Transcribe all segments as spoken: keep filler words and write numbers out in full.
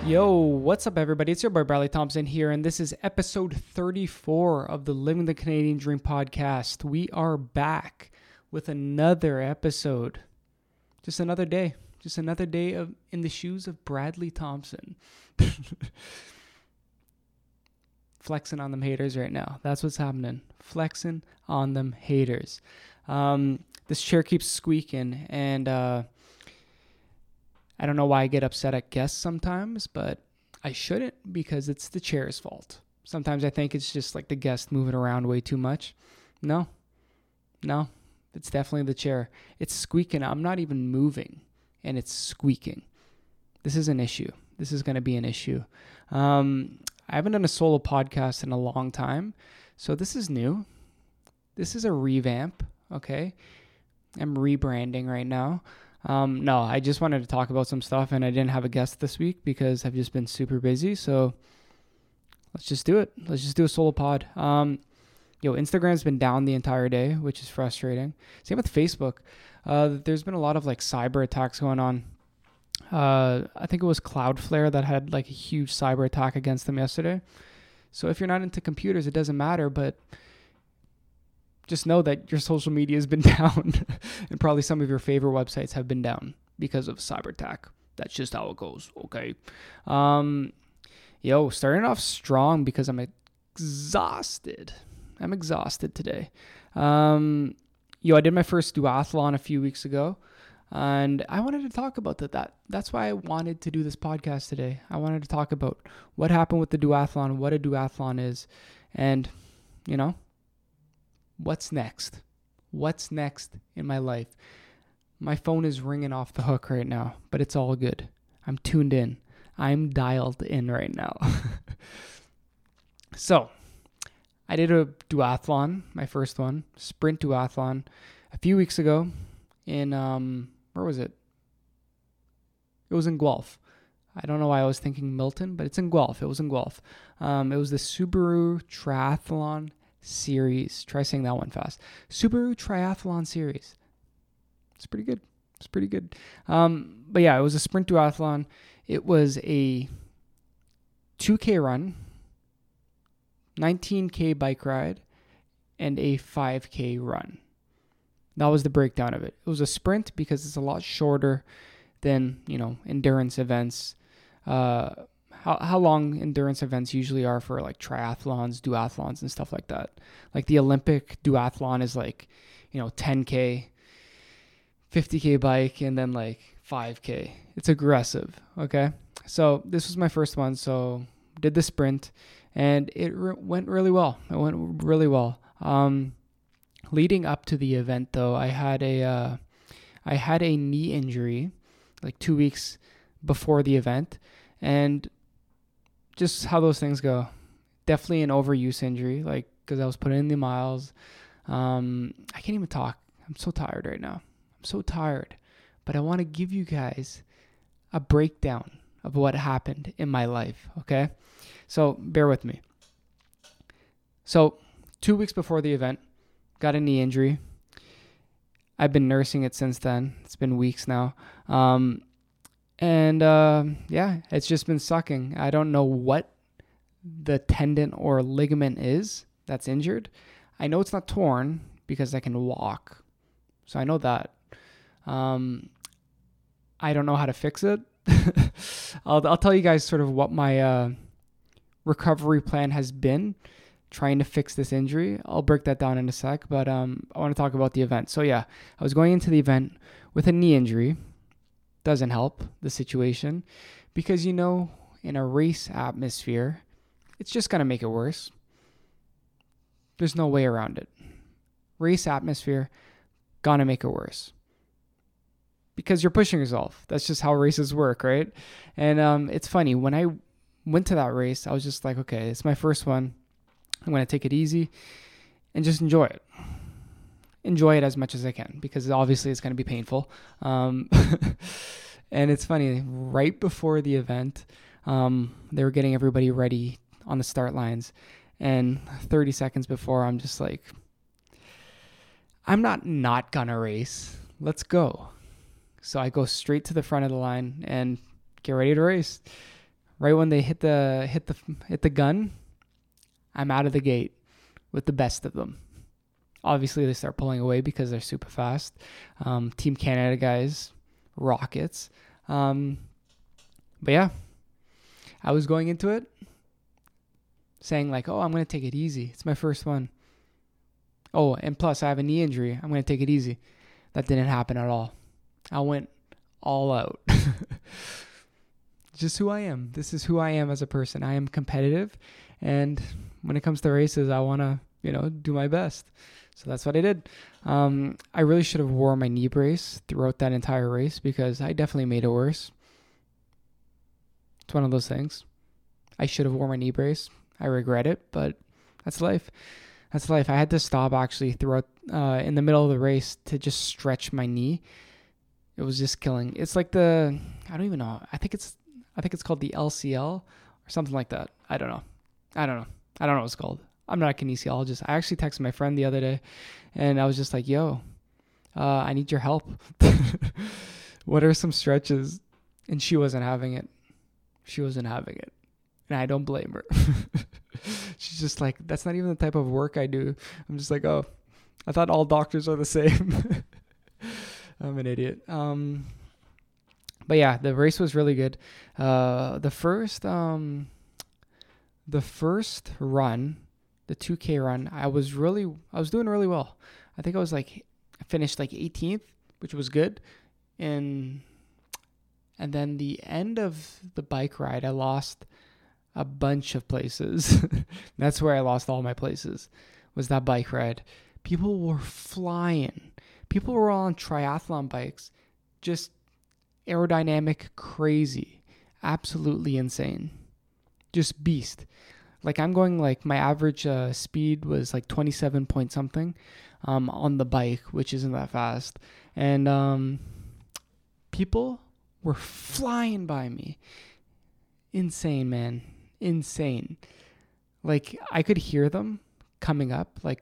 Yo, what's up, everybody? It's your boy Bradley Thompson here, and this is episode thirty-four of the Living the Canadian Dream podcast. We are back with another episode. Just another day. Just another day of in the shoes of Bradley Thompson. Flexing on them haters right now. That's what's happening. Flexing on them haters. Um, this chair keeps squeaking, and uh, I don't know why I get upset at guests sometimes, but I shouldn't because it's the chair's fault. Sometimes I think it's just like the guest moving around way too much. No, no, it's definitely the chair. It's squeaking. I'm not even moving, and it's squeaking. This is an issue. This is going to be an issue. Um, I haven't done a solo podcast in a long time, so this is new. This is a revamp, okay? I'm rebranding right now. Um, no, I just wanted to talk about some stuff, and I didn't have a guest this week because I've just been super busy. So let's just do it. Let's just do a solo pod. Um, yo, Instagram's been down the entire day, which is frustrating. Same with Facebook. Uh, there's been a lot of like cyber attacks going on. Uh, I think it was Cloudflare that had like a huge cyber attack against them yesterday. So if you're not into computers, it doesn't matter, but just know that your social media has been down and probably some of your favorite websites have been down because of cyber attack. That's just how it goes. Okay. Um, yo, starting off strong because I'm exhausted. I'm exhausted today. Um, yo, I did my first duathlon a few weeks ago, and I wanted to talk about that. that. That's why I wanted to do this podcast today. I wanted to talk about what happened with the duathlon, what a duathlon is, and, you know, what's next? What's next in my life? My phone is ringing off the hook right now, but it's all good. I'm tuned in. I'm dialed in right now. So, I did a duathlon, my first one, sprint duathlon, a few weeks ago in, um, where was it? It was in Guelph. I don't know why I was thinking Milton, but it's in Guelph. It was in Guelph. Um, it was the Subaru Triathlon Series. Try saying that one fast. Subaru Triathlon Series. It's pretty good. It's pretty good. Um, but yeah, it was a sprint duathlon. It was a two K run, nineteen K bike ride, and a five K run. That was the breakdown of it. It was a sprint because it's a lot shorter than, you know, endurance events. Uh, How how long endurance events usually are for like triathlons, duathlons, and stuff like that. Like the Olympic duathlon is like, you know, ten K, fifty K bike, and then like five K. It's aggressive, okay? So this was my first one, so did the sprint, and it re- went really well. It went really well. Um, leading up to the event, though, I had a uh, I had a knee injury like two weeks before the event, and just how those things go. Definitely an overuse injury, like, because I was putting in the miles. Um, I can't even talk. I'm so tired right now. I'm so tired. But I want to give you guys a breakdown of what happened in my life, okay? So bear with me. So two weeks before the event, got a knee injury. I've been nursing it since then. It's been weeks now. Um, And, uh, yeah, it's just been sucking. I don't know what the tendon or ligament is that's injured. I know it's not torn because I can walk. So I know that. Um, I don't know how to fix it. I'll, I'll tell you guys sort of what my uh, recovery plan has been trying to fix this injury. I'll break that down in a sec, but um, I want to talk about the event. So, yeah, I was going into the event with a knee injury. Doesn't help the situation because, you know, in a race atmosphere, it's just going to make it worse. There's no way around it. Race atmosphere, gonna make it worse because you're pushing yourself. That's just how races work, right? And um, it's funny. When I went to that race, I was just like, okay, it's my first one. I'm going to take it easy and just enjoy it. Enjoy it as much as I can because obviously it's going to be painful. Um, and it's funny, right before the event, um, they were getting everybody ready on the start lines. And thirty seconds before, I'm just like, I'm not not going to race. Let's go. So I go straight to the front of the line and get ready to race. right when they hit the hit the hit the gun, I'm out of the gate with the best of them. Obviously, they start pulling away because they're super fast. Um, Team Canada guys, rockets. Um, but yeah, I was going into it saying like, oh, I'm going to take it easy. It's my first one. Oh, and plus I have a knee injury. I'm going to take it easy. That didn't happen at all. I went all out. Just who I am. This is who I am as a person. I am competitive. And when it comes to races, I want to, you know, do my best. So that's what I did. Um, I really should have worn my knee brace throughout that entire race because I definitely made it worse. It's one of those things. I should have worn my knee brace. I regret it, but that's life. That's life. I had to stop actually throughout uh, in the middle of the race to just stretch my knee. It was just killing. It's like the I don't even know. I think it's I think it's called the L C L or something like that. I don't know. I don't know. I don't know what it's called. I'm not a kinesiologist. I actually texted my friend the other day, and I was just like, "Yo, uh, I need your help. What are some stretches?" And she wasn't having it. She wasn't having it, and I don't blame her. She's just like, "That's not even the type of work I do." I'm just like, "Oh, I thought all doctors are the same." I'm an idiot. Um, but yeah, the race was really good. Uh, the first, um, the first run. The two K run, I was really, I was doing really well. I think I was like, I finished like eighteenth, which was good. And, and then the end of the bike ride, I lost a bunch of places. That's where I lost all my places, was that bike ride. People were flying. People were on triathlon bikes, just aerodynamic crazy, absolutely insane. Just beast. Like I'm going like my average uh, speed was like twenty-seven point something um, on the bike, which isn't that fast. And um, people were flying by me. Insane, man. Insane. Like I could hear them coming up like,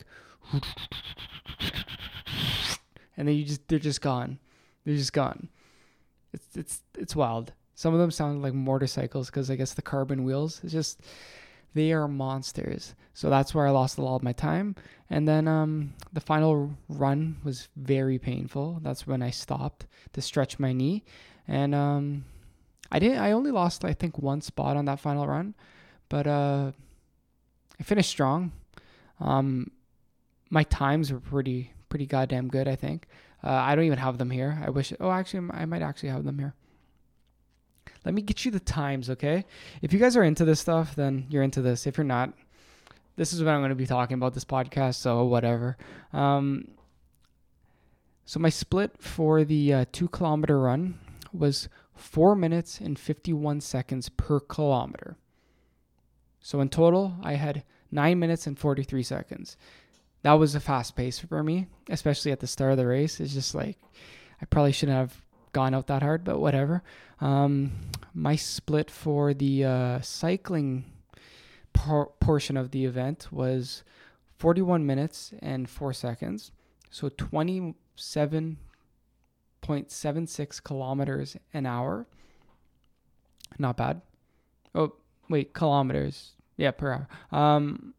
and then you just, they're just gone. They're just gone. It's, it's, it's wild. Some of them sound like motorcycles because I guess the carbon wheels, it's just, they are monsters. So that's where I lost a lot of my time. And then um, the final run was very painful. That's when I stopped to stretch my knee. And um, I didn't. I only lost, I think, one spot on that final run. But uh, I finished strong. Um, my times were pretty, pretty goddamn good, I think. Uh, I don't even have them here. I wish. Oh, actually, I might actually have them here. Let me get you the times, okay? If you guys are into this stuff, then you're into this. If you're not, this is what I'm going to be talking about this podcast, so whatever. Um, so my split for the uh, two-kilometer run was four minutes and fifty-one seconds per kilometer. So in total, I had nine minutes and forty-three seconds. That was a fast pace for me, especially at the start of the race. It's just like, I probably shouldn't have gone out that hard, but whatever. Um, my split for the uh, cycling por- portion of the event was forty-one minutes and four seconds. So twenty-seven point seven six kilometers an hour. Not bad. Oh, wait, kilometers. Yeah, per hour. Um,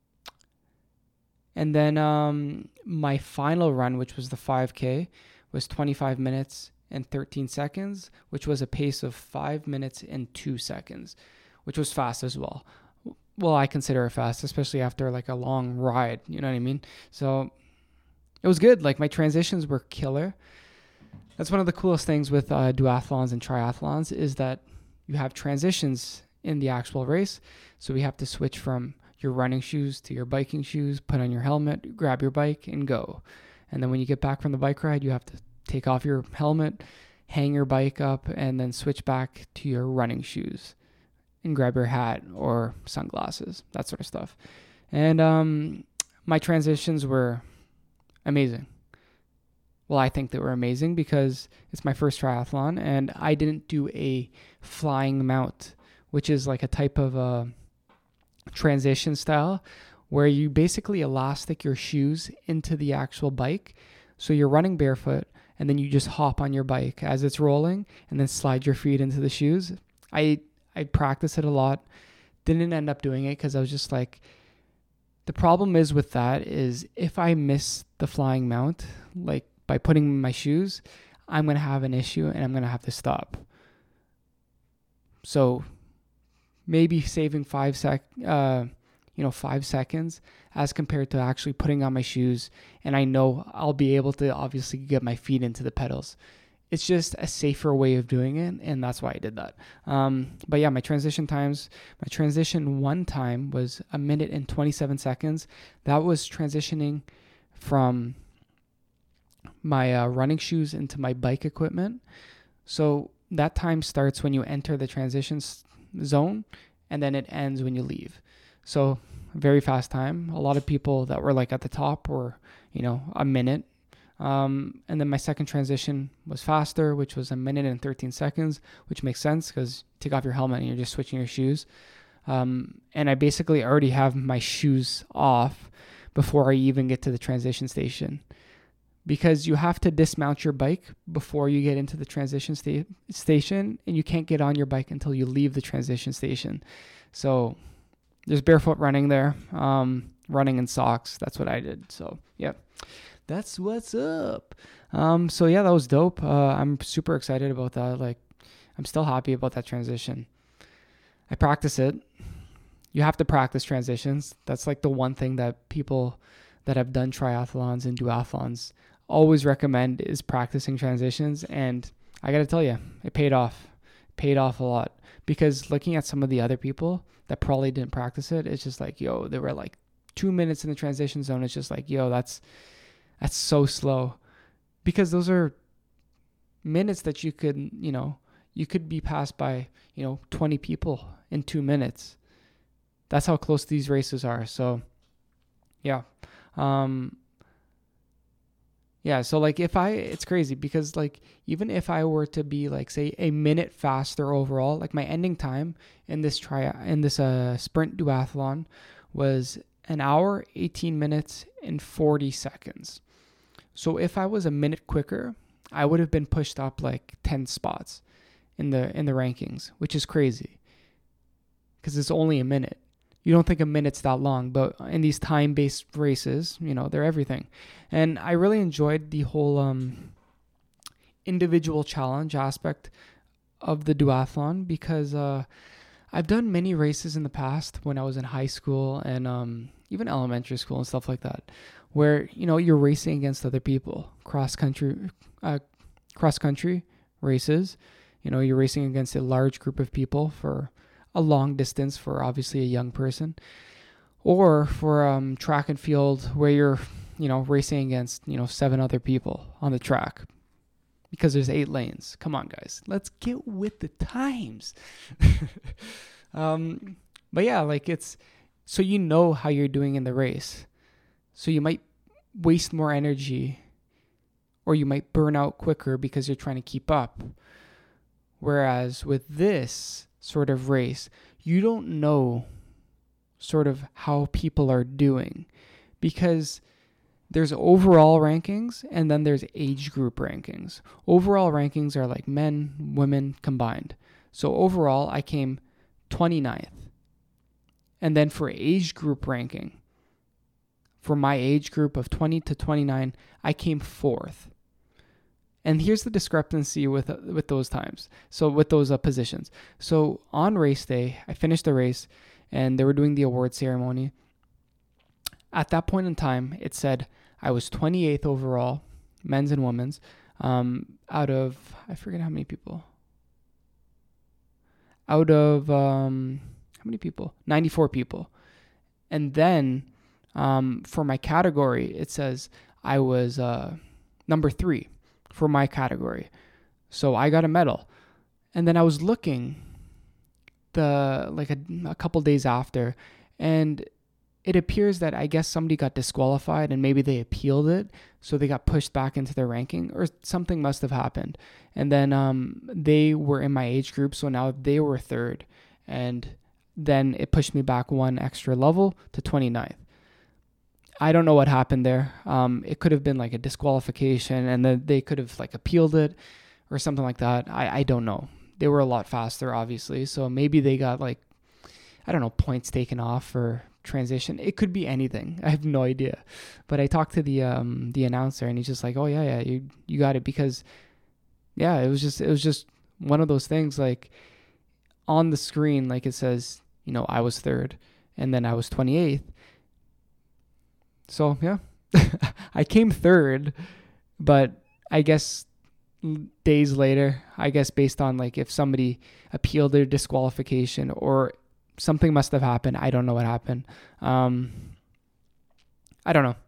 and then um, my final run, which was the five K, was twenty-five minutes and thirteen seconds, which was a pace of five minutes and two seconds, which was fast as well. Well, I consider it fast, especially after like a long ride, you know what I mean? So it was good. Like my transitions were killer. That's one of the coolest things with uh, duathlons and triathlons is that you have transitions in the actual race. So we have to switch from your running shoes to your biking shoes, put on your helmet, grab your bike and go. And then when you get back from the bike ride, you have to take off your helmet, hang your bike up, and then switch back to your running shoes and grab your hat or sunglasses, that sort of stuff. And um, my transitions were amazing. Well, I think they were amazing because it's my first triathlon and I didn't do a flying mount, which is like a type of uh, transition style where you basically elastic your shoes into the actual bike. So you're running barefoot and then you just hop on your bike as it's rolling and then slide your feet into the shoes. I I practiced it a lot. Didn't end up doing it because I was just like, the problem is with that is if I miss the flying mount, like by putting my shoes, I'm going to have an issue and I'm going to have to stop. So maybe saving five sec, uh, you know, five seconds as compared to actually putting on my shoes. And I know I'll be able to obviously get my feet into the pedals. It's just a safer way of doing it. And that's why I did that. Um, but yeah, my transition times, my transition one time was a minute and twenty-seven seconds. That was transitioning from my uh, running shoes into my bike equipment. So that time starts when you enter the transition zone, and then it ends when you leave. So very fast time. A lot of people that were like at the top were, you know, a minute. Um, and then my second transition was faster, which was a minute and thirteen seconds, which makes sense because you take off your helmet and you're just switching your shoes. Um, and I basically already have my shoes off before I even get to the transition station, because you have to dismount your bike before you get into the transition sta- station, and you can't get on your bike until you leave the transition station. So there's barefoot running there, um, running in socks. That's what I did. So yeah, that's what's up. Um, so yeah, that was dope. Uh, I'm super excited about that. Like, I'm still happy about that transition. I practice it. You have to practice transitions. That's like the one thing that people that have done triathlons and duathlons always recommend is practicing transitions. And I got to tell you, it paid off. It paid off a lot, because looking at some of the other people that probably didn't practice it, it's just like, yo, they were like two minutes in the transition zone. It's just like, yo, that's, that's so slow, because those are minutes that you could, you know, you could be passed by, you know, twenty people in two minutes. That's how close these races are. So yeah. Um, yeah. So like if I, it's crazy because like, even if I were to be like, say a minute faster overall, like my ending time in this tri in this, uh, sprint duathlon was an hour, eighteen minutes and forty seconds. So if I was a minute quicker, I would have been pushed up like ten spots in the, in the rankings, which is crazy because it's only a minute. You don't think a minute's that long, but in these time-based races, you know, they're everything. And I really enjoyed the whole um, individual challenge aspect of the duathlon, because uh, I've done many races in the past when I was in high school and um, even elementary school and stuff like that, where, you know, you're racing against other people, cross-country, uh, cross-country races. You know, you're racing against a large group of people for a long distance for obviously a young person, or for um, track and field where you're, you know, racing against, you know, seven other people on the track because there's eight lanes. Come on, guys, let's get with the times. um, but yeah, like it's, so you know how you're doing in the race. So you might waste more energy, or you might burn out quicker because you're trying to keep up. Whereas with this sort of race, you don't know sort of how people are doing, because there's overall rankings and then there's age group rankings. Overall rankings are like men, women combined. So overall, I came twenty-ninth. And then for age group ranking, for my age group of twenty to twenty-nine, I came fourth. And here's the discrepancy with uh, with those times. So with those uh, positions. So on race day, I finished the race and they were doing the award ceremony. At that point in time, it said I was twenty-eighth overall, men's and women's, um, out of, I forget how many people. Out of, um, how many people? ninety-four people. And then um, for my category, it says I was uh, number three for my category. So I got a medal. And then I was looking the like a, a couple days after, and it appears that I guess somebody got disqualified and maybe they appealed it, so they got pushed back into their ranking, or something must have happened. And then um, they were in my age group, so now they were third. And then it pushed me back one extra level to twenty-ninth. I don't know what happened there. Um, it could have been like a disqualification, and then they could have like appealed it or something like that. I, I don't know. they were a lot faster, obviously. So maybe they got like, I don't know, points taken off for transition. It could be anything. I have no idea. But I talked to the um the announcer, and he's just like, oh yeah, yeah, you you got it, because yeah, it was just it was just one of those things, like on the screen, like it says, you know, I was third and then I was twenty-eighth. So yeah, I came third, but I guess days later, I guess based on like if somebody appealed their disqualification or something must have happened. I don't know what happened. Um, I don't know.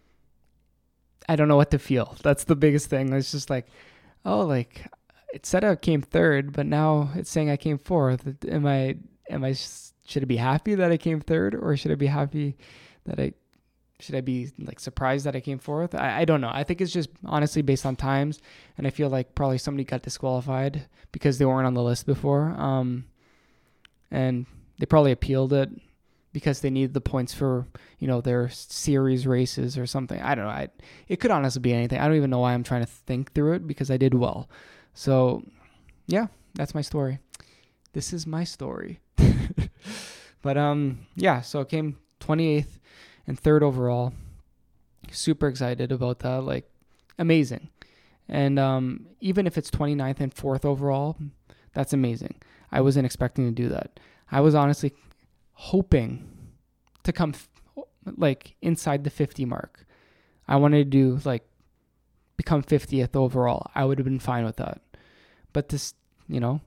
I don't know what to feel. That's the biggest thing. It's just like, oh, like it said I came third, but now it's saying I came fourth. Am I, am I, should I be happy that I came third, or should I be happy that I, should I be like surprised that I came fourth? I, I don't know. I think it's just honestly based on times. And I feel like probably somebody got disqualified because they weren't on the list before. Um, and they probably appealed it because they needed the points for, you know, their series races or something. I don't know. I, it could honestly be anything. I don't even know why I'm trying to think through it, because I did well. So, yeah, that's my story. This is my story. But, um, yeah, so it came twenty-eighth and third overall. Super excited about that. Like, amazing. And um, even if it's twenty-ninth and fourth overall, that's amazing. I wasn't expecting to do that. I was honestly hoping to come f- like inside the fifty mark. I wanted to do like become fiftieth overall. I would have been fine with that. But this, you know,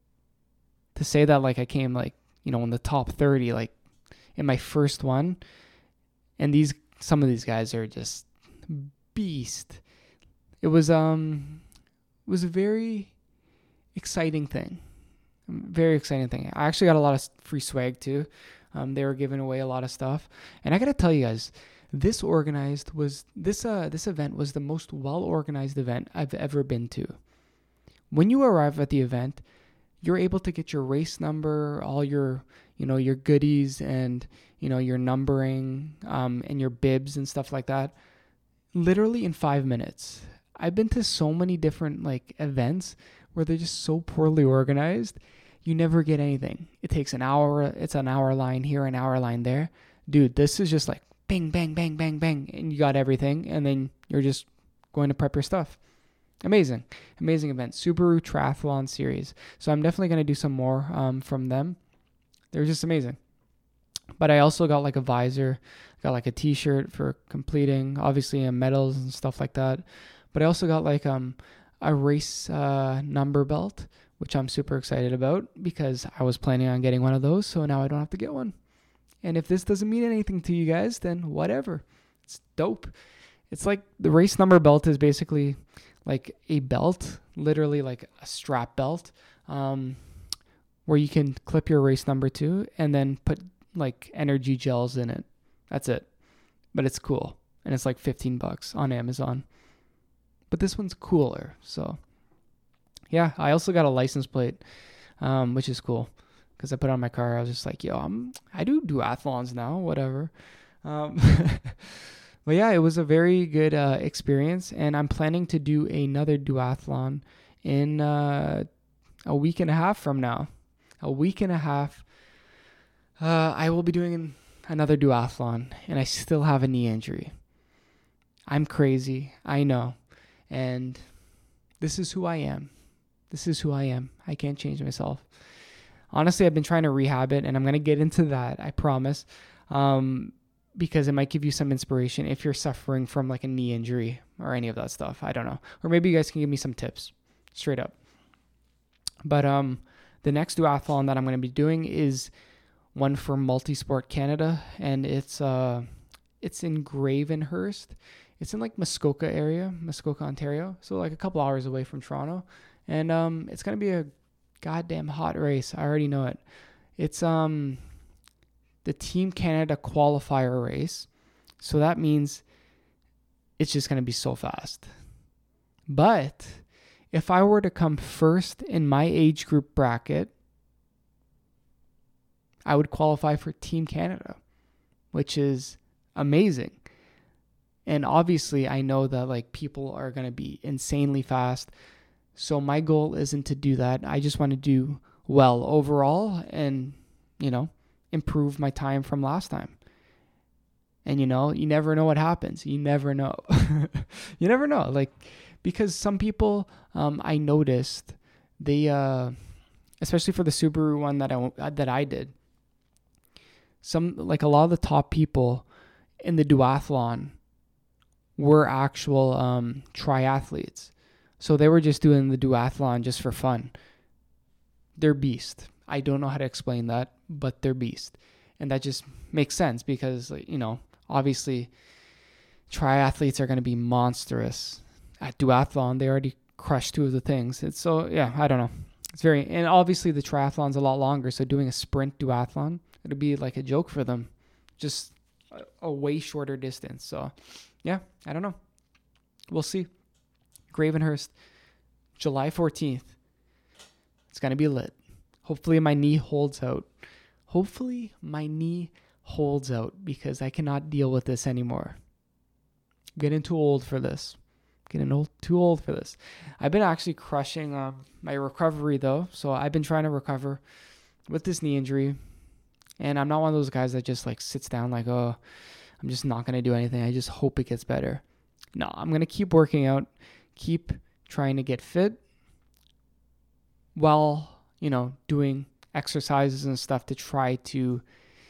to say that like I came like, you know, in the top thirty, like in my first one, and these, some of these guys are just beast. It was, um, it was a very exciting thing. Very exciting thing. I actually got a lot of free swag too. Um, they were giving away a lot of stuff, and I gotta tell you guys, this organized was this uh this event was the most well organized event I've ever been to. When you arrive at the event, you're able to get your race number, all your you know your goodies, and you know your numbering, um, and your bibs and stuff like that, literally in five minutes. I've been to so many different like events where they're just so poorly organized. You never get anything. It takes an hour. It's an hour line here, an hour line there. Dude, this is just like bang, bang, bang, bang, bang. And you got everything. And then you're just going to prep your stuff. Amazing. Amazing event. Subaru Triathlon Series. So I'm definitely going to do some more um, from them. They're just amazing. But I also got like a visor. Got like a t-shirt for completing. Obviously uh, medals and stuff like that. But I also got like um a race uh, number belt, which I'm super excited about because I was planning on getting one of those, so now I don't have to get one. And if this doesn't mean anything to you guys, then whatever. It's dope. It's like the race number belt is basically like a belt, literally like a strap belt, um, where you can clip your race number to and then put like energy gels in it. That's it. But it's cool. And it's like fifteen bucks on Amazon. But this one's cooler. So, yeah, I also got a license plate, um, which is cool because I put it on my car. I was just like, yo, I'm, I do duathlons now, whatever. Um, but, yeah, it was a very good uh, experience. And I'm planning to do another duathlon in uh, a week and a half from now. A week and a half. Uh, I will be doing another duathlon, and I still have a knee injury. I'm crazy. I know. And this is who I am. This is who I am. I can't change myself. Honestly, I've been trying to rehab it, and I'm going to get into that, I promise, um, because it might give you some inspiration if you're suffering from like a knee injury or any of that stuff. I don't know. Or maybe you guys can give me some tips, straight up. But um, the next duathlon that I'm going to be doing is one for Multisport Canada, and it's uh, it's in Gravenhurst. It's in like Muskoka area, Muskoka, Ontario. So like a couple hours away from Toronto. And um, it's going to be a goddamn hot race. I already know it. It's um the Team Canada qualifier race. So that means it's just going to be so fast. But if I were to come first in my age group bracket, I would qualify for Team Canada, which is amazing. And obviously, I know that like people are going to be insanely fast. So my goal isn't to do that. I just want to do well overall and, you know, improve my time from last time. And, you know, you never know what happens. You never know. You never know. Like, because some people, um, I noticed, they, uh, especially for the Subaru one that I, that I did, some, like a lot of the top people in the duathlon were actual um, triathletes. So they were just doing the duathlon just for fun. They're beast. I don't know how to explain that, but they're beast. And that just makes sense because, you know, obviously triathletes are going to be monstrous. At duathlon, they already crushed two of the things. It's so, yeah, I don't know. It's very, and obviously the triathlon's a lot longer. So doing a sprint duathlon, it'll be like a joke for them. Just a, a way shorter distance. So, yeah, I don't know. We'll see. Gravenhurst, July fourteenth. It's going to be lit. Hopefully my knee holds out. Hopefully my knee holds out because I cannot deal with this anymore. I'm getting too old for this. Getting old, too old for this. I've been actually crushing uh, my recovery though. So I've been trying to recover with this knee injury. And I'm not one of those guys that just like sits down like, oh, I'm just not going to do anything. I just hope it gets better. No, I'm going to keep working out. Keep trying to get fit while, you know, doing exercises and stuff to try to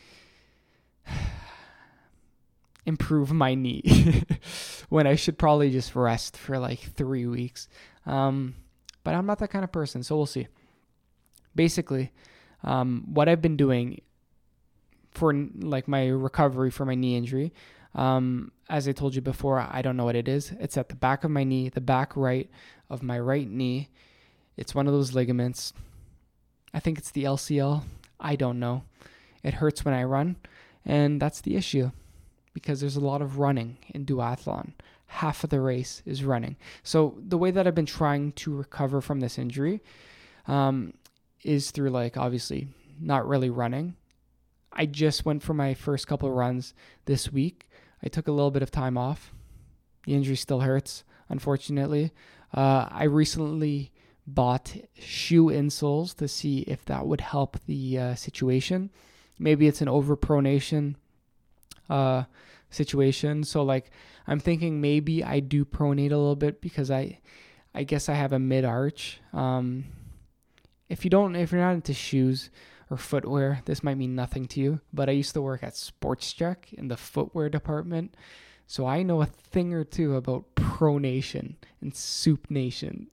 improve my knee when I should probably just rest for like three weeks. Um, but I'm not that kind of person, so we'll see. Basically, um, what I've been doing for like my recovery for my knee injury, Um, as I told you before, I don't know what it is. It's at the back of my knee, the back right of my right knee. It's one of those ligaments. I think it's the L C L. I don't know. It hurts when I run, and that's the issue because there's a lot of running in duathlon. Half of the race is running. So the way that I've been trying to recover from this injury um, is through like obviously not really running. I just went for my first couple of runs this week. I took a little bit of time off. The injury still hurts, unfortunately. Uh, I recently bought shoe insoles to see if that would help the uh, situation. Maybe it's an overpronation uh, situation. So like I'm thinking maybe I do pronate a little bit because I, I guess I have a mid arch. Um, if you don't, if you're not into shoes or footwear, this might mean nothing to you, but I used to work at Sports Check in the footwear department, so I know a thing or two about pronation and supination.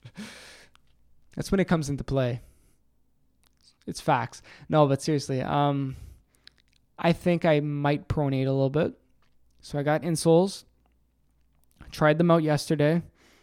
That's when it comes into play. It's facts. No, but seriously, um, I think I might pronate a little bit. So I got insoles, tried them out yesterday,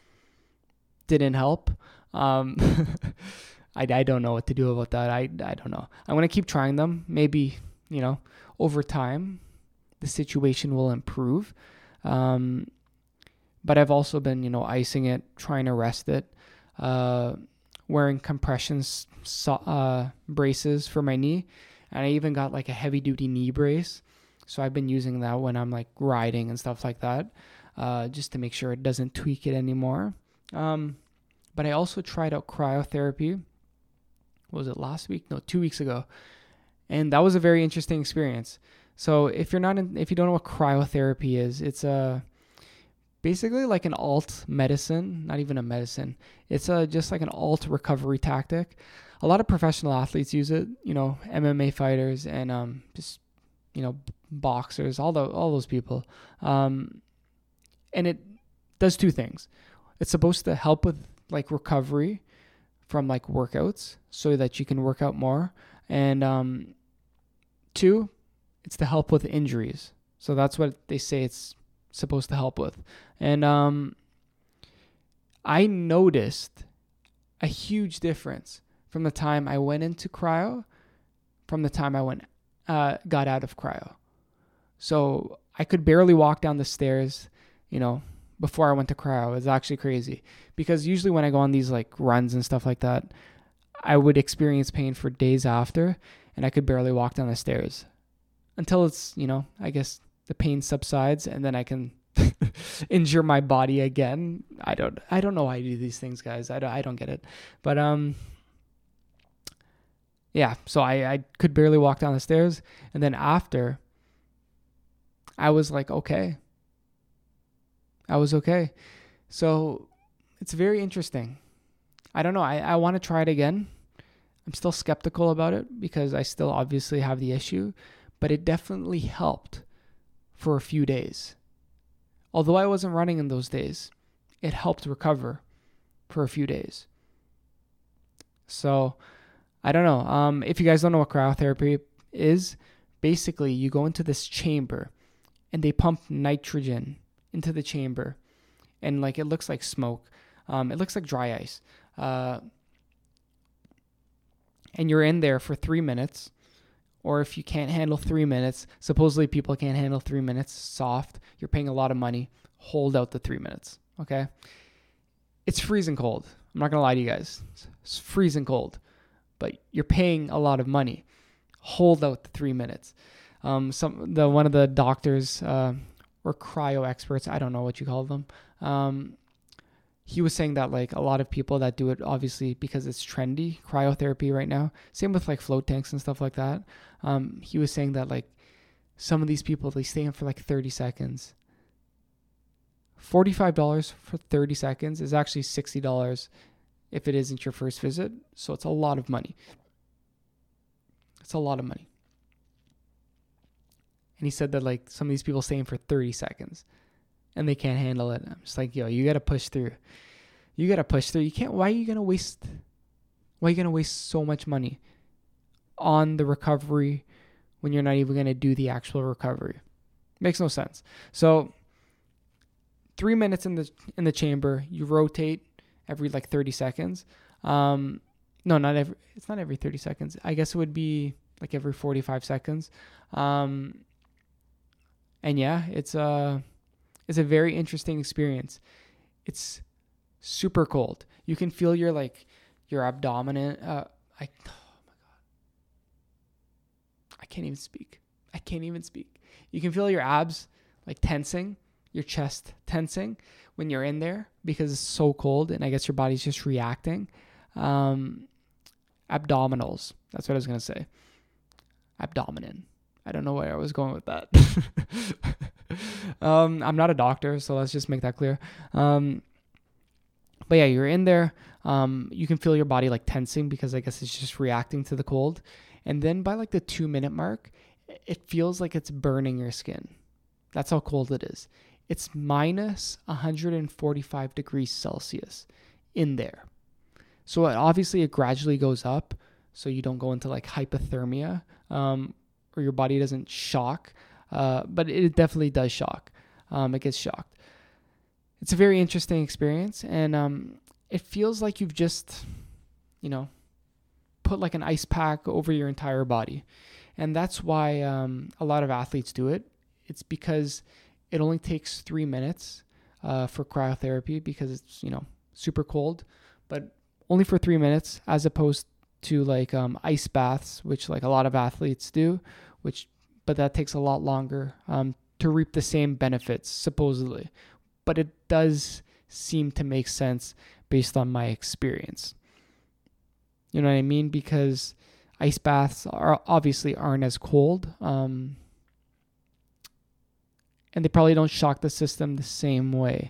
didn't help. Um, I, I don't know what to do about that. I, I don't know. I'm going to keep trying them. Maybe, you know, over time, the situation will improve. Um, but I've also been, you know, icing it, trying to rest it, uh, wearing compression so, uh, braces for my knee. And I even got like a heavy duty knee brace. So I've been using that when I'm like riding and stuff like that, uh, just to make sure it doesn't tweak it anymore. Um, but I also tried out cryotherapy. Was it last week? No, two weeks ago. And that was a very interesting experience. So if you're not in, if you don't know what cryotherapy is, it's a basically like an alt medicine, not even a medicine. It's a, just like an alt recovery tactic. A lot of professional athletes use it, you know, M M A fighters and um, just, you know, boxers, all, the, all those people. Um, and it does two things. It's supposed to help with like recovery from like workouts so that you can work out more. And um, two, it's to help with injuries. So that's what they say it's supposed to help with. And um, I noticed a huge difference from the time I went into cryo from the time I went uh, got out of cryo. So I could barely walk down the stairs, you know, before I went to cryo. It was actually crazy because usually when I go on these like runs and stuff like that, I would experience pain for days after and I could barely walk down the stairs until it's, you know, I guess the pain subsides and then I can injure my body again. I don't I don't know why I do these things, guys. I don't, I don't get it. But um yeah, so I, I could barely walk down the stairs. And then after, I was like, okay. I was okay. So it's very interesting. I don't know. I, I want to try it again. I'm still skeptical about it because I still obviously have the issue, but it definitely helped for a few days. Although I wasn't running in those days, it helped recover for a few days. So I don't know. Um, if you guys don't know what cryotherapy is, basically you go into this chamber and they pump nitrogen into the chamber, and like it looks like smoke. Um, it looks like dry ice. Uh, and you're in there for three minutes. Or if you can't handle three minutes, supposedly people can't handle three minutes, soft, you're paying a lot of money, hold out the three minutes, okay? It's freezing cold. I'm not going to lie to you guys. It's freezing cold. But you're paying a lot of money. Hold out the three minutes. Um, some the one of the doctors uh, or cryo experts, I don't know what you call them, um, he was saying that like a lot of people that do it, obviously because it's trendy, cryotherapy right now, same with like float tanks and stuff like that. Um, he was saying that like some of these people, they stay in for like thirty seconds. forty-five dollars for thirty seconds is actually sixty dollars if it isn't your first visit. So it's a lot of money. It's a lot of money. And he said that like some of these people stay in for thirty seconds and they can't handle it. I'm just like, yo, you got to push through. You got to push through. You can't, why are you going to waste, why are you going to waste so much money on the recovery when you're not even going to do the actual recovery? Makes no sense. So three minutes in the, in the chamber, you rotate every like thirty seconds. Um, no, not every, it's not every thirty seconds. I guess it would be like every forty-five seconds. Um, and yeah, it's a, it's a very interesting experience. It's super cold. You can feel your like your abdomen. Uh, I oh my god, I can't even speak. I can't even speak. You can feel your abs like tensing, your chest tensing when you're in there because it's so cold, and I guess your body's just reacting. Um, abdominals. That's what I was gonna say. Abdomen. I don't know where I was going with that. um, I'm not a doctor, so let's just make that clear. Um, but yeah, you're in there. Um, you can feel your body like tensing because I guess it's just reacting to the cold. And then by like the two minute mark, it feels like it's burning your skin. That's how cold it is. It's minus one hundred forty-five degrees Celsius in there. So it, obviously it gradually goes up so you don't go into like hypothermia, um, or your body doesn't shock. Uh, but it definitely does shock. Um, it gets shocked. It's a very interesting experience, and um, it feels like you've just, you know, put like an ice pack over your entire body. And that's why um, a lot of athletes do it. It's because it only takes three minutes uh, for cryotherapy because it's, you know, super cold, but only for three minutes as opposed to like um, ice baths, which like a lot of athletes do, which but that takes a lot longer um, to reap the same benefits, supposedly. But it does seem to make sense based on my experience. You know what I mean? Because ice baths are obviously aren't as cold, um, and they probably don't shock the system the same way.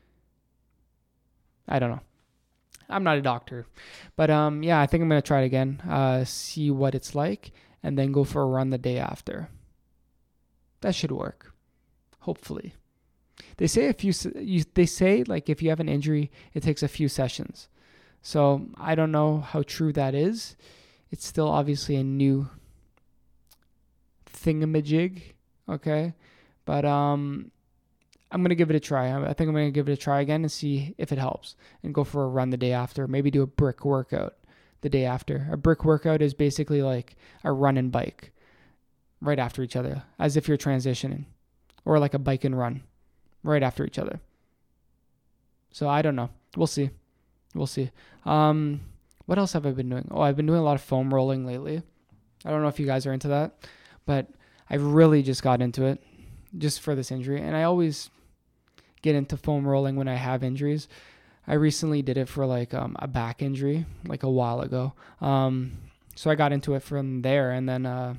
I don't know. I'm not a doctor. But um, yeah, I think I'm going to try it again, uh, see what it's like, and then go for a run the day after. That should work. Hopefully. They say if you, you they say like if you have an injury, it takes a few sessions. So I don't know how true that is. It's still obviously a new thingamajig, okay? But um, I'm going to give it a try. I think I'm going to give it a try again and see if it helps and go for a run the day after. Maybe do a brick workout the day after. A brick workout is basically like a run and bike right after each other, as if you're transitioning, or like a bike and run right after each other. So I don't know. We'll see. We'll see. Um, what else have I been doing? Oh, I've been doing a lot of foam rolling lately. I don't know if you guys are into that, but I really just got into it just for this injury. And I always, get into foam rolling when I have injuries. I recently did it for like um, a back injury like a while ago. Um, so I got into it from there, and then uh,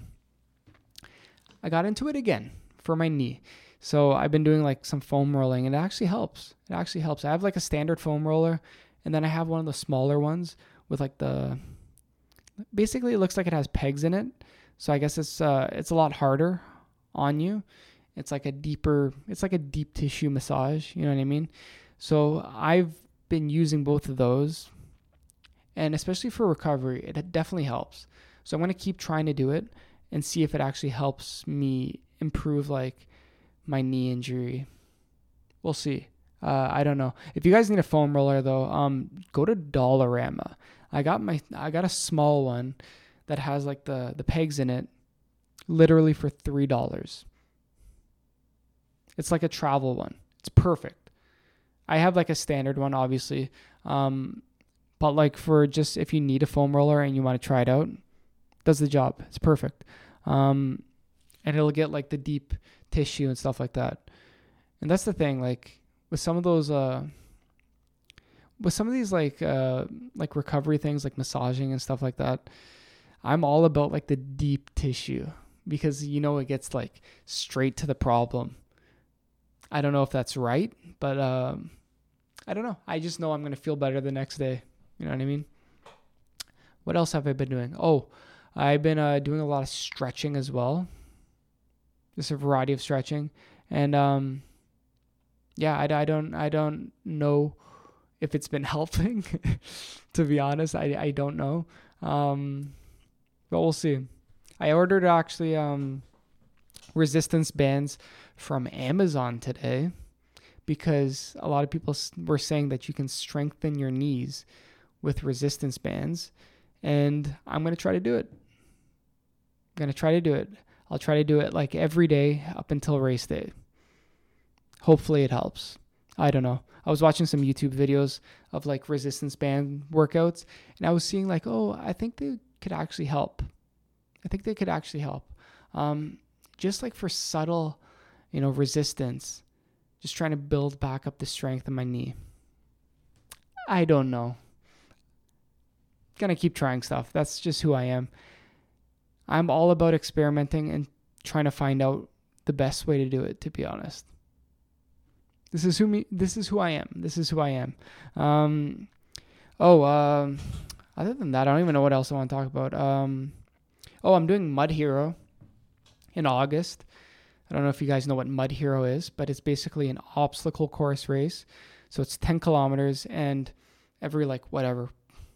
I got into it again for my knee. So I've been doing like some foam rolling, and it actually helps. It actually helps. I have like a standard foam roller, and then I have one of the smaller ones with like the, basically it looks like it has pegs in it. So I guess it's uh it's a lot harder on you. It's like a deeper, it's like a deep tissue massage. You know what I mean? So I've been using both of those, and especially for recovery, it definitely helps. So I'm going to keep trying to do it and see if it actually helps me improve like my knee injury. We'll see. Uh, I don't know. If you guys need a foam roller though, um, go to Dollarama. I got my, I got a small one that has like the, the pegs in it, literally for three dollars. It's like a travel one. It's perfect. I have like a standard one, obviously. Um, but like for just if you need a foam roller and you want to try it out, does the job. It's perfect. Um, and it'll get like the deep tissue and stuff like that. And that's the thing, like with some of those, uh, with some of these like, uh, like recovery things, like massaging and stuff like that, I'm all about like the deep tissue because, you know, it gets like straight to the problem. I don't know if that's right, but, um, I don't know. I just know I'm going to feel better the next day. You know what I mean? What else have I been doing? Oh, I've been uh, doing a lot of stretching as well. Just a variety of stretching. And um, yeah, I, I don't I don't know if it's been helping. To be honest, I, I don't know. Um, but we'll see. I ordered actually um, resistance bands from Amazon today, because a lot of people were saying that you can strengthen your knees with resistance bands, and I'm going to try to do it. I'm going to try to do it. I'll try to do it like every day up until race day. Hopefully it helps. I don't know. I was watching some YouTube videos of like resistance band workouts, and I was seeing like, oh, I think they could actually help. I think they could actually help. Um, just like for subtle, you know, resistance. Just trying to build back up the strength of my knee. I don't know. Gonna keep trying stuff. That's just who I am. I'm all about experimenting and trying to find out the best way to do it, to be honest. This is who me this is who I am. This is who I am. Um oh, um other than that, I don't even know what else I want to talk about. Um oh, I'm doing Mud Hero in August. I don't know if you guys know what Mud Hero is, but it's basically an obstacle course race. So it's ten kilometers, and every like whatever,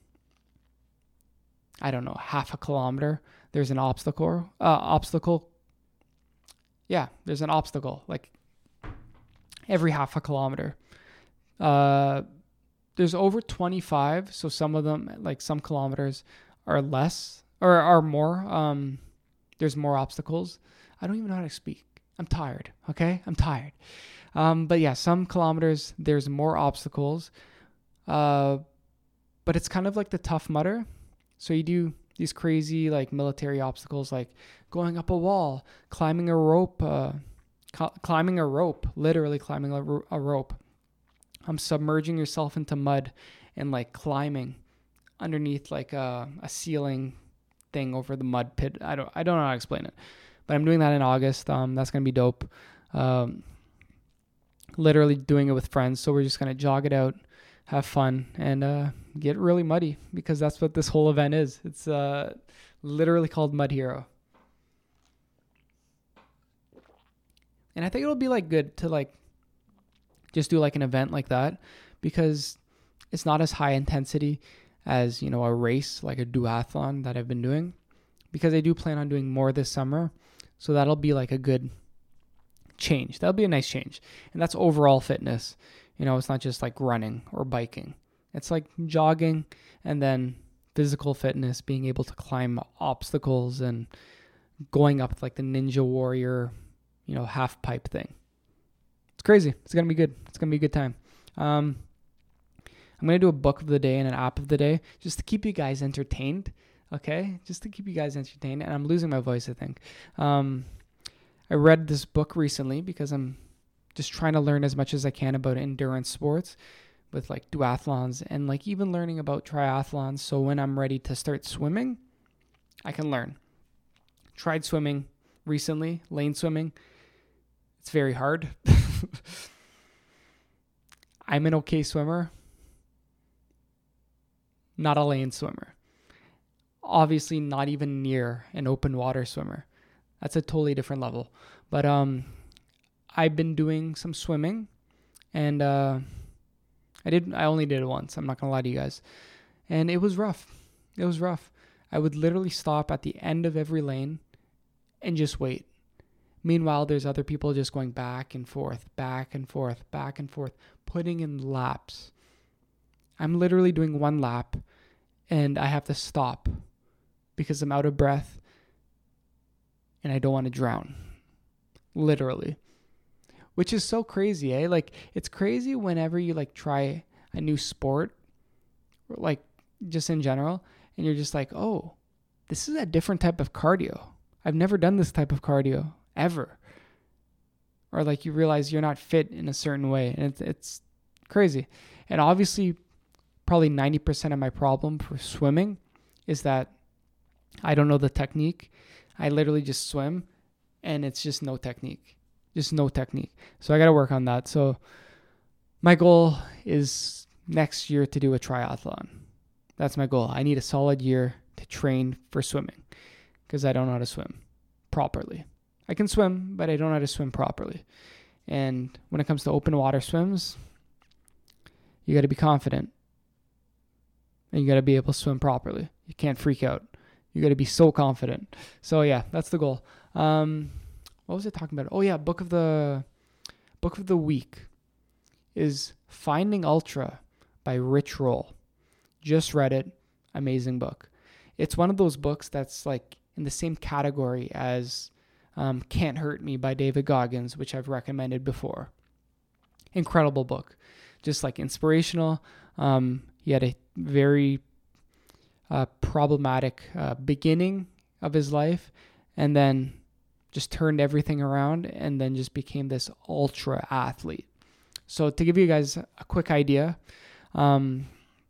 I don't know, half a kilometer, there's an obstacle, uh, obstacle. Yeah, there's an obstacle like every half a kilometer. Uh, there's over twenty-five. So some of them, like some kilometers are less or are more. Um, there's more obstacles. I don't even know how to speak. I'm tired, okay? I'm tired. Um, but yeah, some kilometers, there's more obstacles. Uh, but it's kind of like the Tough Mudder. So you do these crazy like military obstacles, like going up a wall, climbing a rope, uh, cl- climbing a rope, literally climbing a, ro- a rope. I'm submerging yourself into mud and like climbing underneath like a, a ceiling thing over the mud pit. I don't, I don't know how to explain it. But I'm doing that in August. Um, that's going to be dope. Um, literally doing it with friends. So we're just going to jog it out, have fun, and uh, get really muddy, because that's what this whole event is. It's uh, literally called Mud Hero. And I think it'll be like good to like just do like an event like that, because it's not as high intensity as, you know, a race like a duathlon that I've been doing, because I do plan on doing more this summer. So that'll be like a good change. That'll be a nice change. And that's overall fitness. You know, it's not just like running or biking. It's like jogging and then physical fitness, being able to climb obstacles and going up like the Ninja Warrior, you know, half pipe thing. It's crazy. It's going to be good. It's going to be a good time. Um, I'm going to do a book of the day and an app of the day just to keep you guys entertained. Okay, just to keep you guys entertained. And I'm losing my voice, I think. Um, I read this book recently because I'm just trying to learn as much as I can about endurance sports with like duathlons and like even learning about triathlons. So when I'm ready to start swimming, I can learn. Tried swimming recently, lane swimming. It's very hard. I'm an okay swimmer, not a lane swimmer. Obviously not even near an open water swimmer. That's a totally different level. But um, I've been doing some swimming, and uh, I did. I only did it once. I'm not gonna lie to you guys, and it was rough. It was rough. I would literally stop at the end of every lane and just wait. Meanwhile, there's other people just going back and forth, back and forth, back and forth, putting in laps. I'm literally doing one lap, and I have to stop because I'm out of breath and I don't want to drown. Literally. Which is so crazy, eh? Like, it's crazy whenever you, like, try a new sport, or, like, just in general, and you're just like, oh, this is a different type of cardio. I've never done this type of cardio, ever. Or, like, you realize you're not fit in a certain way, and it's, it's crazy. And obviously, probably ninety percent of my problem for swimming is that I don't know the technique. I literally just swim, and it's just no technique. Just no technique. So I got to work on that. So my goal is next year to do a triathlon. That's my goal. I need a solid year to train for swimming because I don't know how to swim properly. I can swim, but I don't know how to swim properly. And when it comes to open water swims, you got to be confident. And you got to be able to swim properly. You can't freak out. You got to be so confident. So yeah, that's the goal. Um, what was I talking about? Oh yeah, book of the book of the week is Finding Ultra by Rich Roll. Just read it. Amazing book. It's one of those books that's like in the same category as um, Can't Hurt Me by David Goggins, which I've recommended before. Incredible book. Just like inspirational. Um, he had a very uh, problematic uh, beginning of his life, and then just turned everything around, and then just became this ultra athlete. So to give you guys a quick idea, um,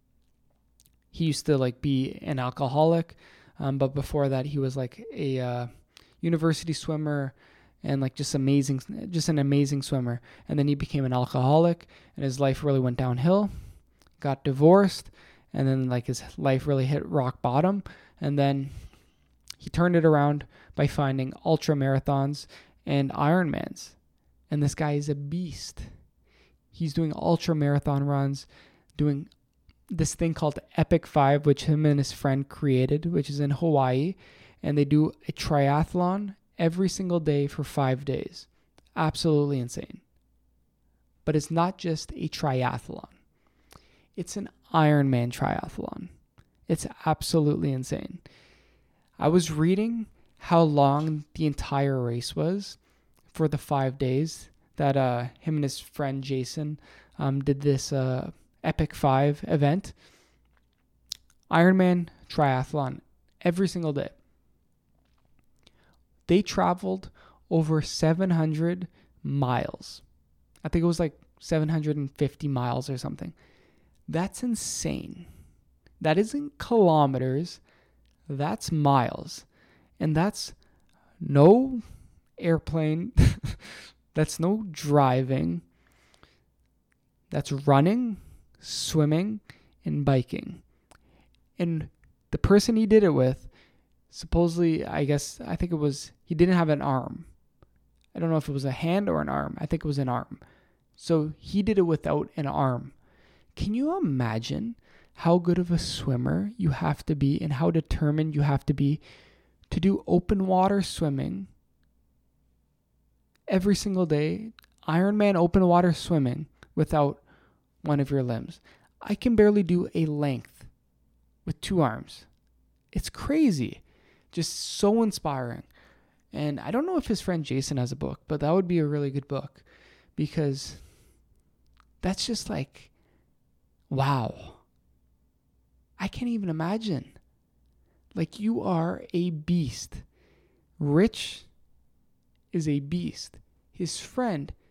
he used to like be an alcoholic, um, but before that he was like a uh, university swimmer and like just amazing, just an amazing swimmer. And then he became an alcoholic, and his life really went downhill. Got divorced, and then like his life really hit rock bottom, and then he turned it around by finding ultra marathons and Ironmans. And this guy is a beast. He's doing ultra marathon runs, doing this thing called Epic Five, which him and his friend created, which is in Hawaii. And they do a triathlon every single day for five days. Absolutely insane. But it's not just a triathlon. It's an Ironman triathlon. It's absolutely insane. I was reading how long the entire race was for the five days that uh, him and his friend Jason um, did this uh, Epic Five event. Ironman triathlon every single day. They traveled over seven hundred miles. I think it was like seven hundred fifty miles or something. That's insane. That isn't kilometers. That's miles. And that's no airplane. That's no driving. That's running, swimming, and biking. And the person he did it with, supposedly, I guess, I think it was, he didn't have an arm. I don't know if it was a hand or an arm. I think it was an arm. So he did it without an arm. Can you imagine how good of a swimmer you have to be and how determined you have to be to do open water swimming every single day, Ironman open water swimming without one of your limbs? I can barely do a length with two arms. It's crazy. Just so inspiring. And I don't know if his friend Jason has a book, but that would be a really good book because that's just like, wow. I can't even imagine. Like, you are a beast. Rich is a beast. His friend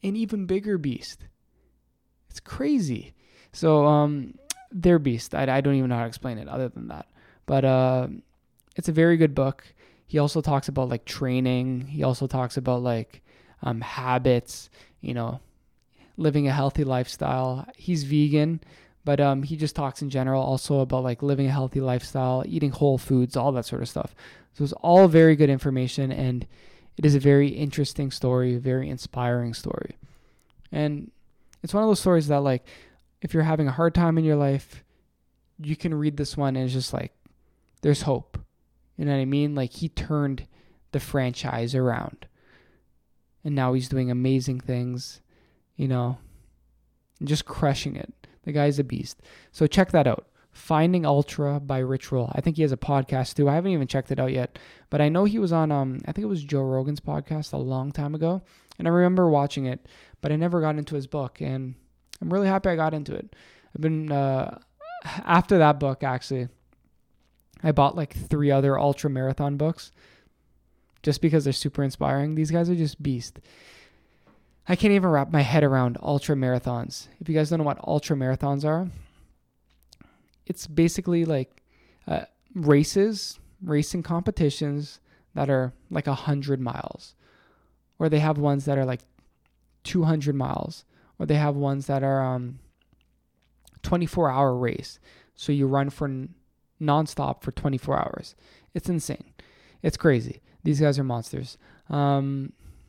an even bigger beast. It's crazy. So um, they're beast. I, I don't even know how to explain it other than that. But uh, it's a very good book. He also talks about like training. He also talks about like um, habits, you know, living a healthy lifestyle. He's vegan, but um, he just talks in general also about like living a healthy lifestyle, eating whole foods, all that sort of stuff. So it's all very good information, and it is a very interesting story, very inspiring story. And it's one of those stories that like, if you're having a hard time in your life, you can read this one and it's just like, there's hope. You know what I mean? Like, he turned the franchise around, and now he's doing amazing things, you know, and just crushing it. The guy's a beast. So check that out. Finding Ultra by Rich Roll. I think he has a podcast too. I haven't even checked it out yet, but I know he was on, um, I think it was Joe Rogan's podcast a long time ago, and I remember watching it, but I never got into his book, and I'm really happy I got into it. I've been, uh, after that book, actually, I bought like three other ultra marathon books just because they're super inspiring. These guys are just beast. I can't even wrap my head around ultra marathons. If you guys don't know what ultra marathons are, it's basically like uh, races, racing competitions that are like one hundred miles. Or they have ones that are like two hundred miles. Or they have ones that are um twenty-four hour race. So you run for n- nonstop for twenty-four hours. It's insane. It's crazy. These guys are monsters. Um,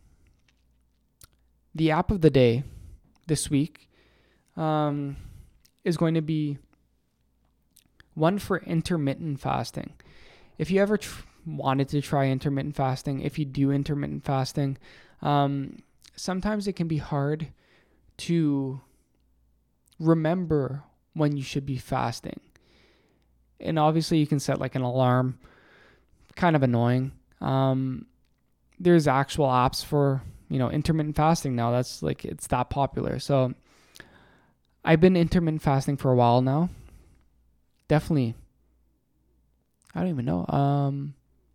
the app of the day this week um, is going to be one for intermittent fasting. If you ever tr- wanted to try intermittent fasting, if you do intermittent fasting, um, sometimes it can be hard to remember when you should be fasting. And obviously you can set like an alarm. Kind of annoying. Um, there's actual apps for, you know, intermittent fasting now. That's like, it's that popular. So I've been intermittent fasting for a while now. Definitely. I don't even know. Um,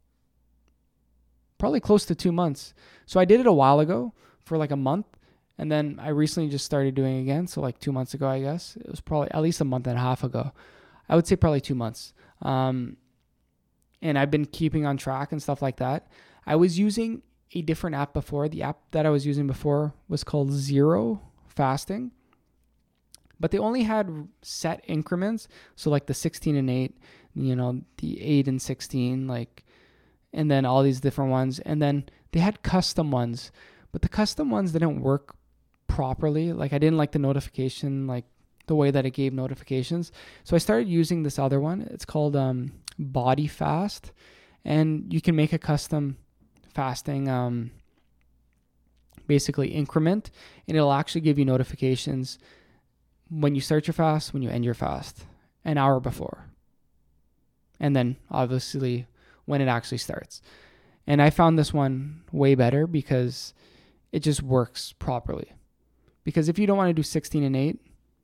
probably close to two months. So I did it a while ago for like a month. And then I recently just started doing it again. So like two months ago, I guess. It was probably at least a month and a half ago. I would say probably two months. Um, and I've been keeping on track and stuff like that. I was using a different app before. The app that I was using before was called Zero Fasting. But they only had set increments. So like the sixteen and eight, you know, the eight and sixteen, like, and then all these different ones. And then they had custom ones. But the custom ones didn't work properly. Like, I didn't like the notification, like the way that it gave notifications. So I started using this other one. It's called um, Body Fast. And you can make a custom fasting um, basically increment. And it'll actually give you notifications when you start your fast, when you end your fast, an hour before. And then obviously when it actually starts. And I found this one way better because it just works properly. Because if you don't want to do sixteen and eight,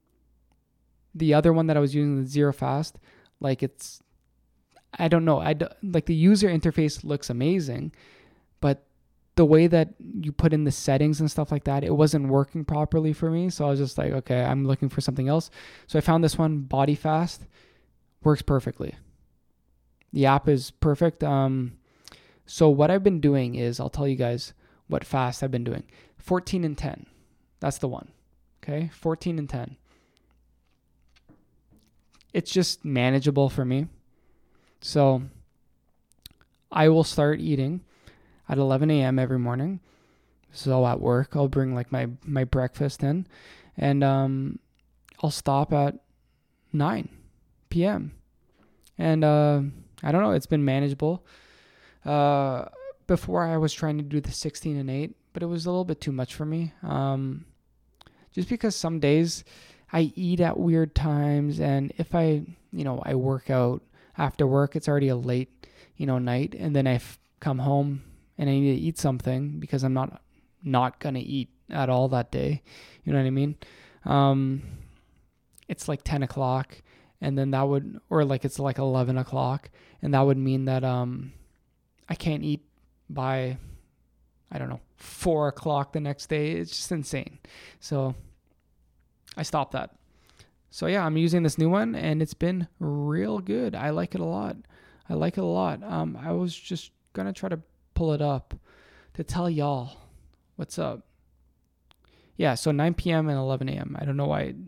the other one that I was using, the Zero Fast, like it's, I don't know, I do, like the user interface looks amazing, but the way that you put in the settings and stuff like that, it wasn't working properly for me. So I was just like, okay, I'm looking for something else. So I found this one, Body Fast, works perfectly. The app is perfect. Um, so what I've been doing is, I'll tell you guys what fast I've been doing. fourteen and ten. That's the one. Okay, fourteen and ten. It's just manageable for me. So I will start eating at eleven a.m. every morning. So at work, I'll bring like my, my breakfast in, and um, I'll stop at nine p.m. And uh, I don't know, it's been manageable. Uh, before I was trying to do the sixteen and eight, but it was a little bit too much for me. Um, just because some days I eat at weird times, and if I, you know, I work out after work, it's already a late, you know, night, and then I f- come home and I need to eat something because I'm not not gonna eat at all that day. You know what I mean? Um, it's like ten o'clock, and then that would, or like it's like eleven o'clock, and that would mean that um, I can't eat by I don't know, four o'clock the next day. It's just insane. So I stopped that. So yeah, I'm using this new one and it's been real good. I like it a lot. I like it a lot. Um, I was just going to try to pull it up to tell y'all what's up. Yeah, so nine p.m. and eleven a.m. I don't know why. It,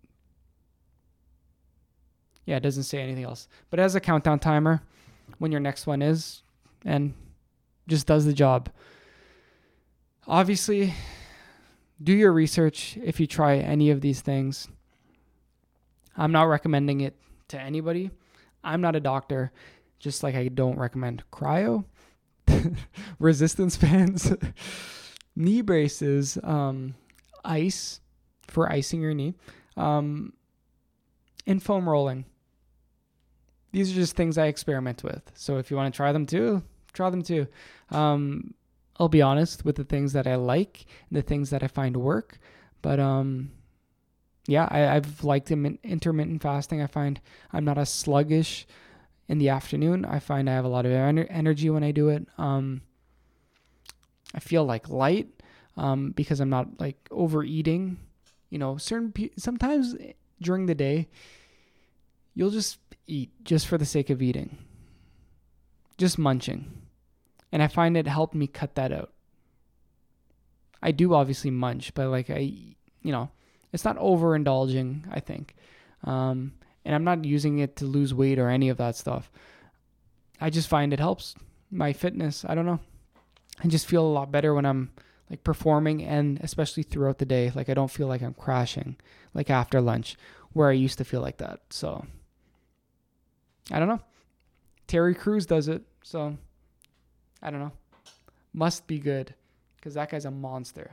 yeah, it doesn't say anything else. But it has a countdown timer when your next one is and just does the job. Obviously, do your research if you try any of these things. I'm not recommending it to anybody. I'm not a doctor, just like I don't recommend cryo, resistance bands, knee braces, um, ice for icing your knee, um, and foam rolling. These are just things I experiment with. So if you want to try them too, try them too. Um, I'll be honest with the things that I like and the things that I find work. But um, yeah, I, I've liked intermittent fasting. I find I'm not as sluggish in the afternoon. I find I have a lot of ener- energy when I do it. Um, I feel like light um, because I'm not like overeating. You know, certain pe- sometimes during the day, you'll just eat just for the sake of eating, just munching. And I find it helped me cut that out. I do obviously munch, but like I, you know, it's not overindulging, I think. Um, and I'm not using it to lose weight or any of that stuff. I just find it helps my fitness. I don't know. I just feel a lot better when I'm like performing and especially throughout the day. Like I don't feel like I'm crashing like after lunch where I used to feel like that. So I don't know. Terry Crews does it. So I don't know. Must be good because that guy's a monster.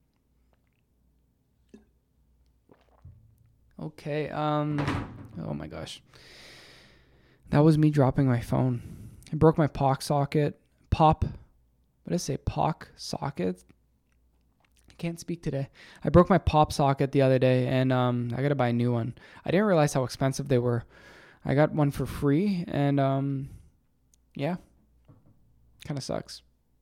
Okay. Um. Oh my gosh. That was me dropping my phone. I broke my P O C socket. Pop. What did I say? P O C socket? I can't speak today. I broke my pop socket the other day and um, I got to buy a new one. I didn't realize how expensive they were. I got one for free and um, yeah. Kind of sucks.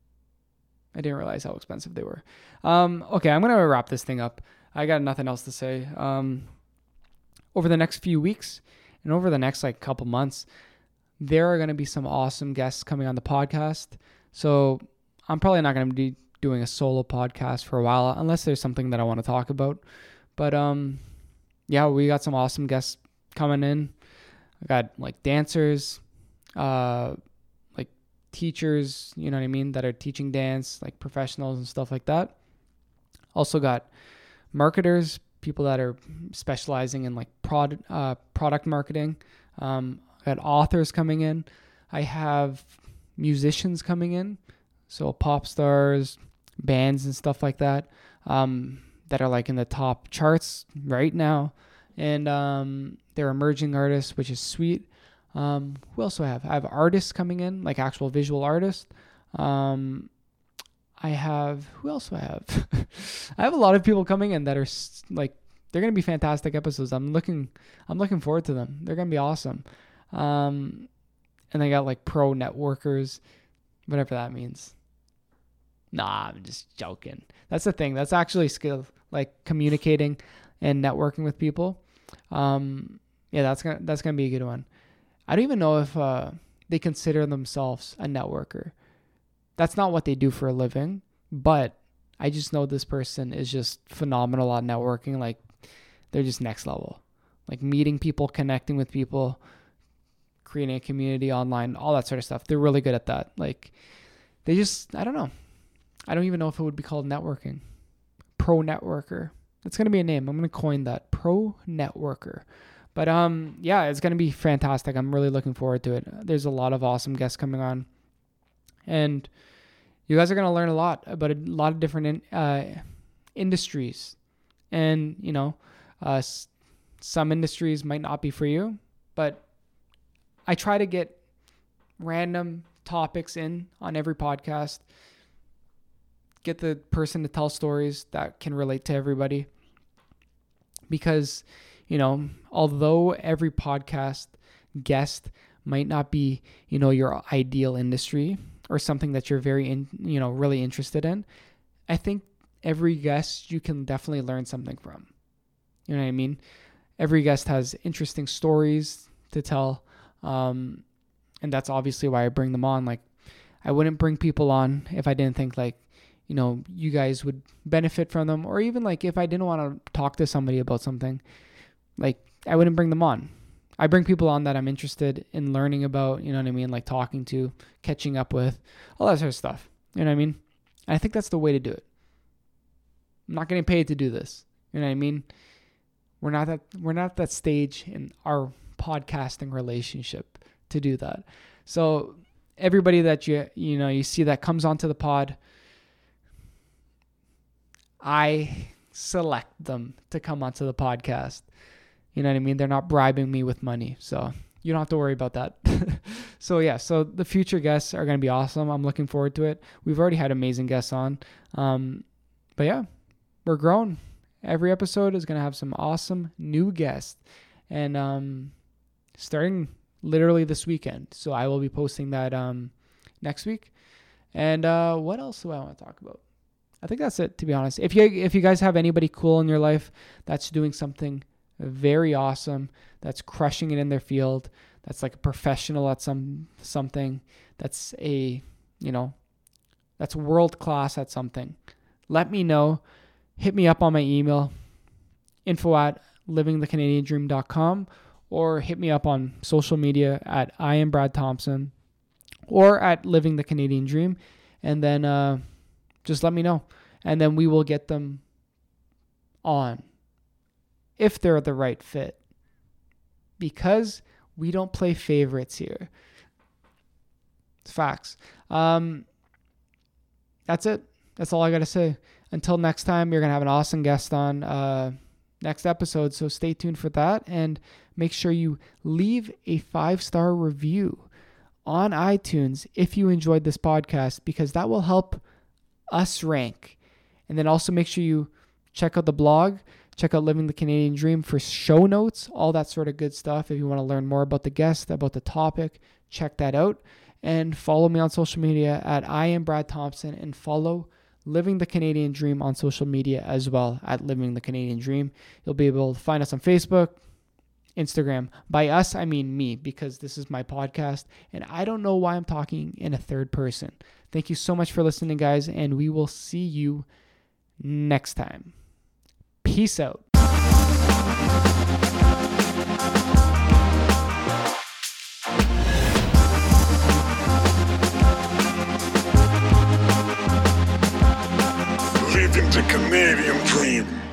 I didn't realize how expensive they were. Um, okay, I'm going to wrap this thing up. I got nothing else to say. Um, over the next few weeks and over the next like couple months, there are going to be some awesome guests coming on the podcast. So I'm probably not going to be doing a solo podcast for a while unless there's something that I want to talk about. But um, yeah, we got some awesome guests coming in. I got like dancers, uh, like teachers, you know what I mean, that are teaching dance, like professionals and stuff like that. Also got marketers, people that are specializing in like prod, uh, product marketing. Um, I got authors coming in. I have musicians coming in. So pop stars, bands and stuff like that, um, that are like in the top charts right now. And um, they're emerging artists, which is sweet. Um, who else do I have? I have artists coming in, like actual visual artists. Um, I have, who else do I have? I have a lot of people coming in that are like, they're going to be fantastic episodes. I'm looking, I'm looking forward to them. They're going to be awesome. Um, and they got like pro networkers, whatever that means. Nah, I'm just joking. That's the thing. That's actually skill, like communicating and networking with people. Um, yeah, that's gonna that's gonna be a good one. I don't even know if uh, they consider themselves a networker. That's not what they do for a living, but I just know this person is just phenomenal at networking. Like they're just next level. Like meeting people, connecting with people, creating a community online, all that sort of stuff. They're really good at that. Like they just, I don't know. I don't even know if it would be called networking. Pro networker. That's going to be a name. I'm going to coin that. Pro networker. But um, yeah, it's going to be fantastic. I'm really looking forward to it. There's a lot of awesome guests coming on. And you guys are going to learn a lot about a lot of different in, uh, industries. And, you know, uh, s- some industries might not be for you. But I try to get random topics in on every podcast. Get the person to tell stories that can relate to everybody. Because, you know, although every podcast guest might not be, you know, your ideal industry, or something that you're very, in, you know, really interested in, I think every guest you can definitely learn something from. You know what I mean? Every guest has interesting stories to tell. Um, and that's obviously why I bring them on. Like, I wouldn't bring people on if I didn't think like, you know, you guys would benefit from them, or even like if I didn't want to talk to somebody about something, like I wouldn't bring them on. I bring people on that I'm interested in learning about, you know what I mean? Like talking to, catching up with, all that sort of stuff. You know what I mean? And I think that's the way to do it. I'm not getting paid to do this. You know what I mean? We're not that, we're not at that stage in our podcasting relationship to do that. So everybody that you, you know, you see that comes onto the pod, I select them to come onto the podcast. You know what I mean? They're not bribing me with money. So you don't have to worry about that. So yeah, so the future guests are going to be awesome. I'm looking forward to it. We've already had amazing guests on. Um, but yeah, we're growing. Every episode is going to have some awesome new guests. And um, starting literally this weekend. So I will be posting that um, next week. And uh, what else do I want to talk about? I think that's it, to be honest. If you if you guys have anybody cool in your life that's doing something very awesome, that's crushing it in their field, that's like a professional at some something, that's a, you know, that's world class at something, let me know. Hit me up on my email, info at living the canadian dream dot com, or hit me up on social media at I am Brad Thompson or at Living the Canadian Dream, and then uh, just let me know, and then we will get them on if they're the right fit, because we don't play favorites here. It's facts. Um, that's it. That's all I got to say. Until next time, you're going to have an awesome guest on uh, next episode, so stay tuned for that, and make sure you leave a five-star review on iTunes if you enjoyed this podcast, because that will help us rank. And then also make sure you check out the blog, check out Living the Canadian Dream for show notes, all that sort of good stuff. If you want to learn more about the guest, about the topic, check that out. And follow me on social media at I am Brad Thompson, and follow Living the Canadian Dream on social media as well at Living the Canadian Dream. You'll be able to find us on Facebook, Instagram. By us, I mean me, because this is my podcast, and I don't know why I'm talking in a third person. Thank you so much for listening, guys, and we will see you next time. Peace out. Living the Canadian Dream.